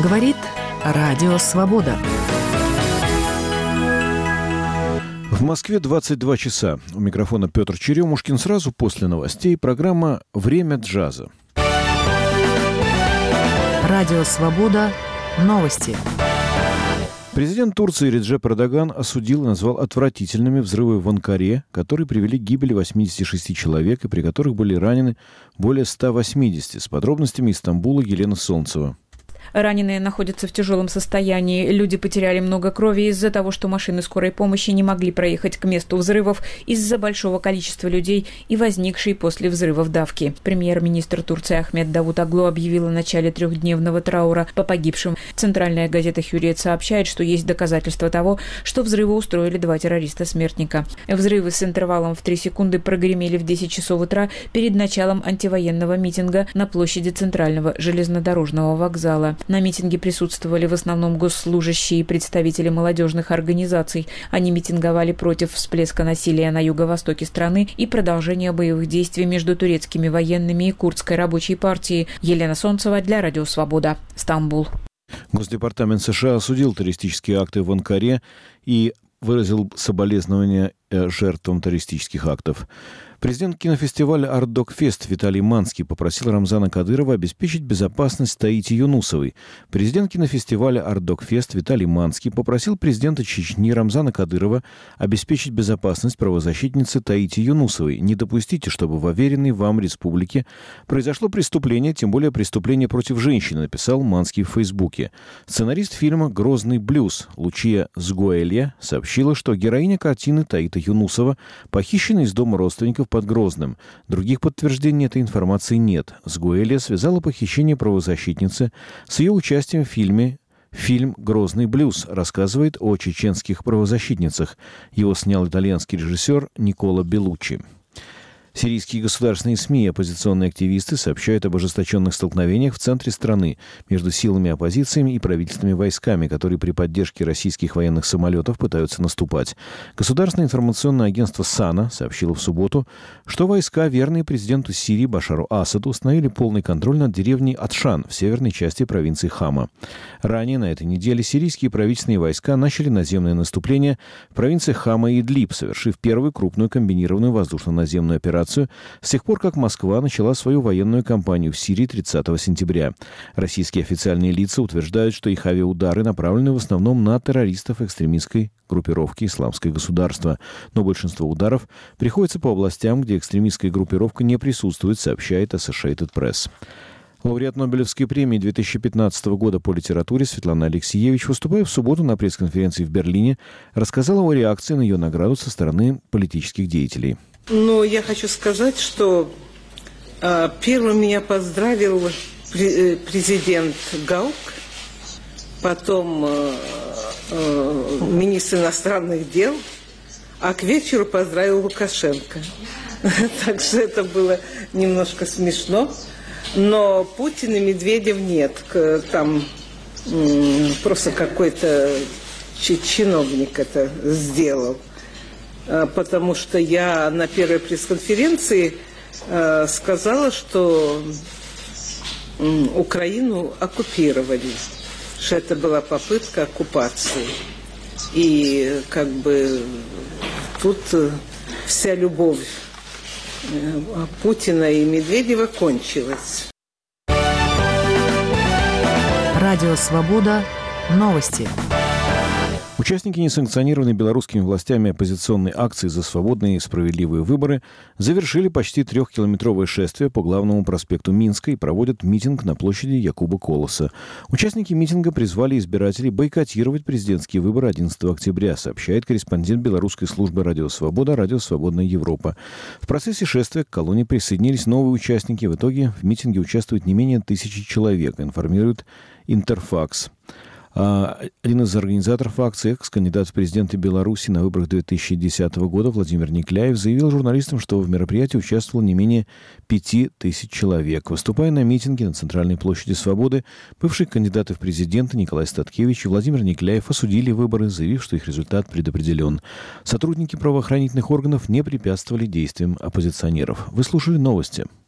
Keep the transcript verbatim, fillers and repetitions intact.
Говорит Радио Свобода. В Москве двадцать два часа. У микрофона Петр Черемушкин. Сразу после новостей программа «Время джаза». Радио Свобода. Новости. Президент Турции Реджеп Эрдоган осудил и назвал отвратительными взрывы в Анкаре, которые привели к гибели восьмидесяти шести человек и при которых были ранены более ста восьмидесяти. С подробностями из Стамбула Елена Солнцева. Раненые находятся в тяжелом состоянии. Люди потеряли много крови из-за того, что машины скорой помощи не могли проехать к месту взрывов из-за большого количества людей и возникшей после взрывов давки. Премьер-министр Турции Ахмед Давутоглу объявил о начале трехдневного траура по погибшим. Центральная газета «Хюрриет» сообщает, что есть доказательства того, что взрывы устроили два террориста-смертника. Взрывы с интервалом в три секунды прогремели в десять часов утра перед началом антивоенного митинга на площади Центрального железнодорожного вокзала. На митинге присутствовали в основном госслужащие и представители молодежных организаций. Они митинговали против всплеска насилия на юго-востоке страны и продолжения боевых действий между турецкими военными и курдской рабочей партией. Елена Солнцева для Радио Свобода. Стамбул. Госдепартамент США осудил террористические акты в Анкаре и выразил соболезнования жертвам террористических актов. Президент кинофестиваля «Артдок-фест» Виталий Манский попросил Рамзана Кадырова обеспечить безопасность Таити Юнусовой. Президент кинофестиваля «Артдок-фест» Виталий Манский попросил президента Чечни Рамзана Кадырова обеспечить безопасность правозащитницы Таити Юнусовой. Не допустите, чтобы в уверенной вам республике произошло преступление, тем более преступление против женщины, написал Манский в Фейсбуке. Сценарист фильма «Грозный блюз» Лучия Сгоэлья сообщила, что героиня картины Таита Юнусова похищена из дома родственников под Грозным. Других подтверждений этой информации нет. Сгоэлья связала похищение правозащитницы с ее участием в фильме «Фильм «Грозный блюз», рассказывает о чеченских правозащитницах. Его снял итальянский режиссер Никола Беллуччи. Сирийские государственные СМИ и оппозиционные активисты сообщают об ожесточенных столкновениях в центре страны между силами оппозиции и правительственными войсками, которые при поддержке российских военных самолетов пытаются наступать. Государственное информационное агентство САНА сообщило в субботу, что войска, верные президенту Сирии Башару Асаду, установили полный контроль над деревней Атшан в северной части провинции Хама. Ранее на этой неделе сирийские правительственные войска начали наземное наступление в провинциях Хама и Идлиб, совершив первую крупную комбинированную воздушно-наземную операцию с тех пор, как Москва начала свою военную кампанию в Сирии тридцатого сентября. Российские официальные лица утверждают, что их авиаудары направлены в основном на террористов экстремистской группировки «Исламское государство». Но большинство ударов приходится по областям, где экстремистская группировка не присутствует, сообщает Associated Press. Лауреат Нобелевской премии две тысячи пятнадцатого года по литературе Светлана Алексиевич, выступая в субботу на пресс-конференции в Берлине, рассказала о реакции на ее награду со стороны политических деятелей. Ну, я хочу сказать, что э, первым меня поздравил пре- президент Гаук, потом э, э, министр иностранных дел, а к вечеру поздравил Лукашенко. Так что это было немножко смешно. Но Путин и Медведев нет. Там просто какой-то чиновник это сделал. Потому что я на первой пресс-конференции э, сказала, что э, Украину оккупировали, что это была попытка оккупации. И как бы тут э, вся любовь э, Путина и Медведева кончилась. Радио «Свобода». Новости. Участники несанкционированной белорусскими властями оппозиционной акции «За свободные и справедливые выборы» завершили почти трехкилометровое шествие по главному проспекту Минска и проводят митинг на площади Якуба Колоса. Участники митинга призвали избирателей бойкотировать президентские выборы одиннадцатого октября, сообщает корреспондент белорусской службы «Радио Свобода», «Радио Свободная Европа». В процессе шествия к колонне присоединились новые участники. В итоге в митинге участвует не менее тысячи человек, информирует Интерфакс. Один из организаторов акции, экс-кандидат в президенты Беларуси на выборах две тысячи десятого года Владимир Никляев, заявил журналистам, что в мероприятии участвовало не менее пяти тысяч человек. Выступая на митинге на Центральной площади Свободы, бывшие кандидаты в президенты Николай Статкевич и Владимир Никляев осудили выборы, заявив, что их результат предопределен. Сотрудники правоохранительных органов не препятствовали действиям оппозиционеров. Вы слушали новости.